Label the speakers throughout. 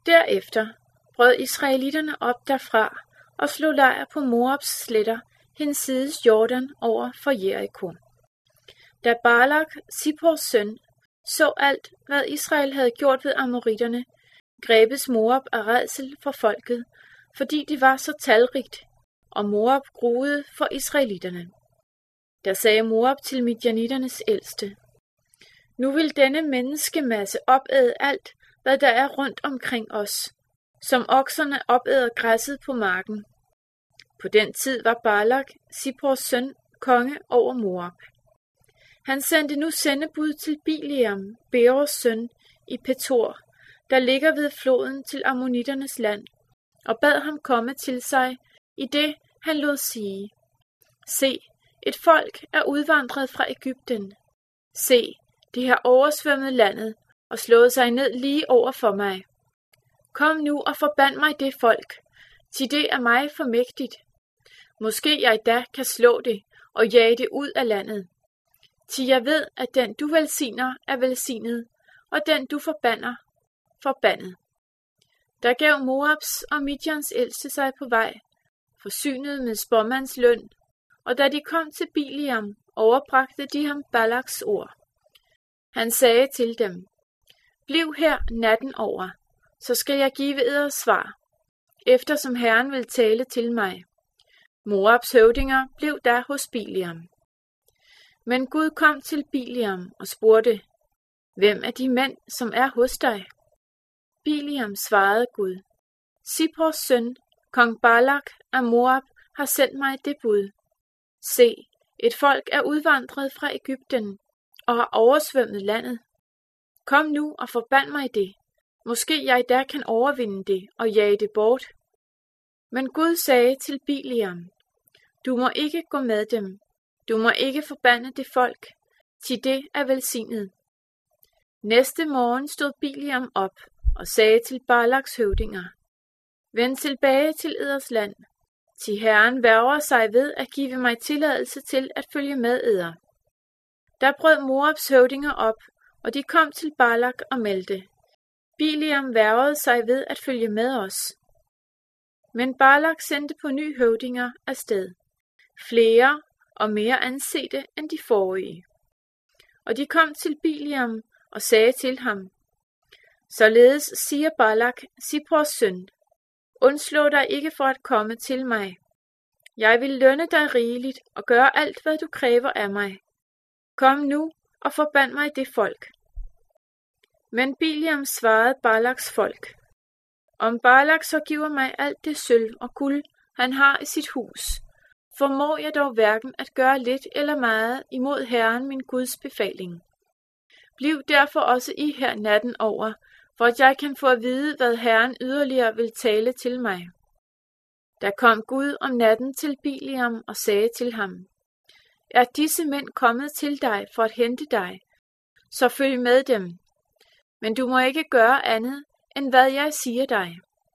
Speaker 1: Derefter brød israelitterne op derfra og slog lejr på Moabs sletter hinsides Jordan over for Jeriko. Da Balak, Zippors søn, så alt, hvad Israel havde gjort ved amoritterne, grebes Moab af rædsel for folket, fordi det var så talrigt, og Moab gruede for israelitterne. Der sagde Moab til midjanitternes ældste: Nu vil denne menneskemasse opæde alt, hvad der er rundt omkring os, som okserne opæder græsset på marken. På den tid var Balak, Zippors søn, konge over Moab. Han sendte nu sendebud til Bileam, Beors søn, i Petor, der ligger ved floden til ammonitternes land, og bad ham komme til sig, i det han lod sige: Se, et folk er udvandret fra Egypten. Se, de har oversvømmet landet og slået sig ned lige over for mig. Kom nu og forband mig det folk, til det er mig for mægtigt. Måske jeg da kan slå det og jage det ud af landet. Til jeg ved, at den du velsigner er velsignet, og den du forbander, forbandet. Der gav Moabs og Midjans ældste sig på vej, forsynet med spåmands løn, og da de kom til Bileam, overbragte de ham Balaks ord. Han sagde til dem: Bliv her natten over, så skal jeg give eder svar, eftersom Herren vil tale til mig. Moabs høvdinger blev der hos Bileam. Men Gud kom til Bileam og spurgte: Hvem er de mænd, som er hos dig? Bileam svarede Gud: Zippors søn, kong Balak af Moab, har sendt mig det bud. Se, et folk er udvandret fra Egypten og har oversvømmet landet. Kom nu og forband mig det. Måske jeg da kan overvinde det og jage det bort. Men Gud sagde til Bileam: Du må ikke gå med dem. Du må ikke forbande det folk, til det er velsignet. Næste morgen stod Bileam op og sagde til Balaks høvdinger: Vend tilbage til eders land, til Herren værger sig ved at give mig tilladelse til at følge med eder. Der brød Moabs høvdinger op, og de kom til Balak og meldte: Bileam værgede sig ved at følge med os. Men Balak sendte på ny høvdinger afsted, flere og mere ansete end de forrige. Og de kom til Bileam og sagde til ham: Således siger Balak, Zippors søn: Undslå dig ikke for at komme til mig. Jeg vil lønne dig rigeligt og gøre alt, hvad du kræver af mig. Kom nu og forband mig det folk. Men Bileam svarede Balaks folk: Om Balak så giver mig alt det sølv og guld, han har i sit hus, formår jeg dog hverken at gøre lidt eller meget imod Herren min Guds befaling. Bliv derfor også I her natten over, for at jeg kan få at vide, hvad Herren yderligere vil tale til mig. Der kom Gud om natten til Bileam og sagde til ham: Er disse mænd kommet til dig for at hente dig, så følg med dem. Men du må ikke gøre andet, end hvad jeg siger dig.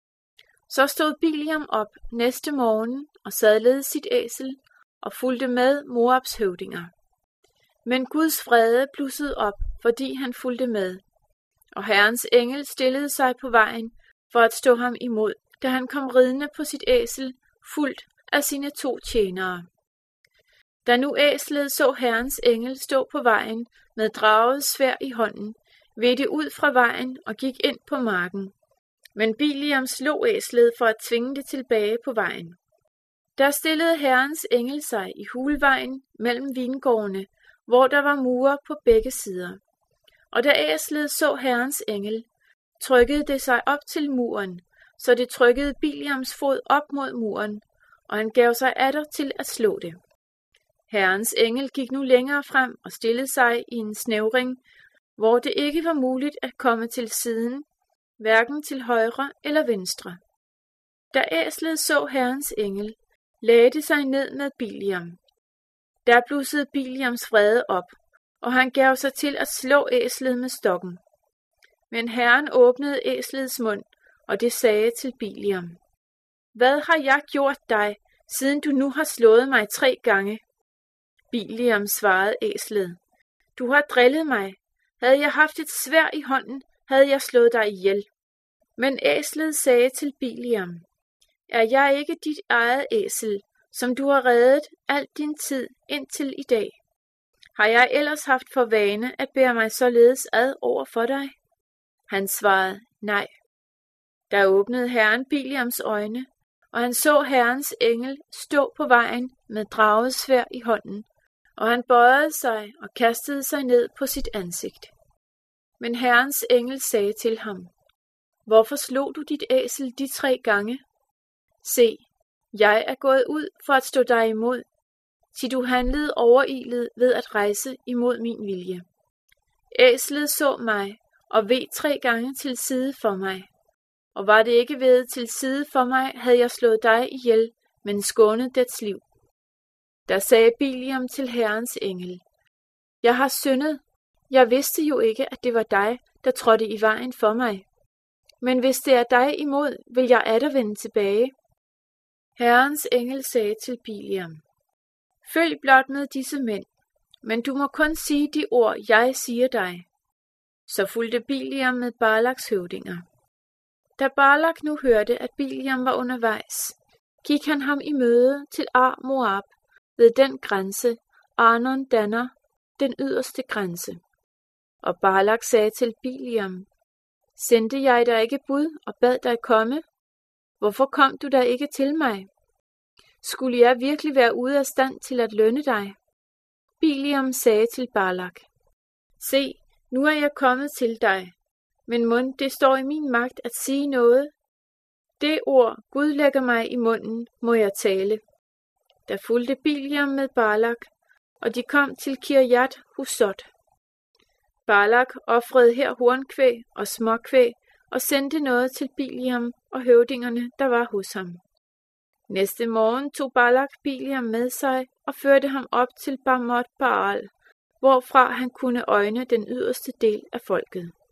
Speaker 1: Så stod Bileam op næste morgen og sadlede sit æsel og fulgte med Moabs høvdinger. Men Guds vrede blussede op, fordi han fulgte med, og Herrens engel stillede sig på vejen for at stå ham imod, da han kom ridende på sit æsel, fuldt af sine 2 tjenere. Da nu æslet så Herrens engel stå på vejen med draget sværd i hånden, veg det ud fra vejen og gik ind på marken. Men Bileam slog æslet for at tvinge det tilbage på vejen. Der stillede Herrens engel sig i hulvejen mellem vingårdene, hvor der var mure på begge sider. Og da æslet så Herrens engel, trykkede det sig op til muren, så det trykkede Bileams fod op mod muren, og han gav sig atter til at slå det. Herrens engel gik nu længere frem og stillede sig i en snævring, hvor det ikke var muligt at komme til siden, hverken til højre eller venstre. Da æslet så Herrens engel, lagde det sig ned med Bileam. Der blussede Bileams vrede op, og han gav sig til at slå æslet med stokken. Men Herren åbnede æslets mund, og det sagde til Bileam: Hvad har jeg gjort dig, siden du nu har slået mig 3 gange? Bileam svarede æslet: Du har drillet mig. Havde jeg haft et sværd i hånden, havde jeg slået dig ihjel. Men æslet sagde til Biliam: Er jeg ikke dit eget æsel, som du har reddet al din tid indtil i dag? Har jeg ellers haft for vane at bære mig således ad over for dig? Han svarede: Nej. Der åbnede Herren Biliams øjne, og han så Herrens engel stå på vejen med dragesværd i hånden, og han bøjede sig og kastede sig ned på sit ansigt. Men Herrens engel sagde til ham: Hvorfor slog du dit æsel de 3 gange? Se, jeg er gået ud for at stå dig imod, til du handlede overilet ved at rejse imod min vilje. Æslet så mig og veg 3 gange til side for mig, og var det ikke vedet til side for mig, havde jeg slået dig ihjel, men skånet dets liv. Der sagde Biliam til Herrens engel: Jeg har syndet. Jeg vidste jo ikke, at det var dig, der trådte i vejen for mig. Men hvis det er dig imod, vil jeg atter vende tilbage. Herrens engel sagde til Biliam: Følg blot med disse mænd, men du må kun sige de ord, jeg siger dig. Så fulgte Biliam med Balaks høvdinger. Da Balak nu hørte, at Biliam var undervejs, gik han ham i møde til Ar Moab ved den grænse, Arnon danner, den yderste grænse. Og Balak sagde til Biliam: Sendte jeg dig ikke bud og bad dig komme? Hvorfor kom du da ikke til mig? Skulle jeg virkelig være ude af stand til at lønne dig? Biliam sagde til Balak: Se, nu er jeg kommet til dig, men mon det står i min magt at sige noget? Det ord, Gud lægger mig i munden, må jeg tale. Der fulgte Biliam med Balak, og de kom til Kirjat Husot. Balak ofrede her hornkvæg og småkvæg og sendte noget til Biliam og høvdingerne, der var hos ham. Næste morgen tog Balak Biliam med sig og førte ham op til Bamot Baal, hvorfra han kunne øjne den yderste del af folket.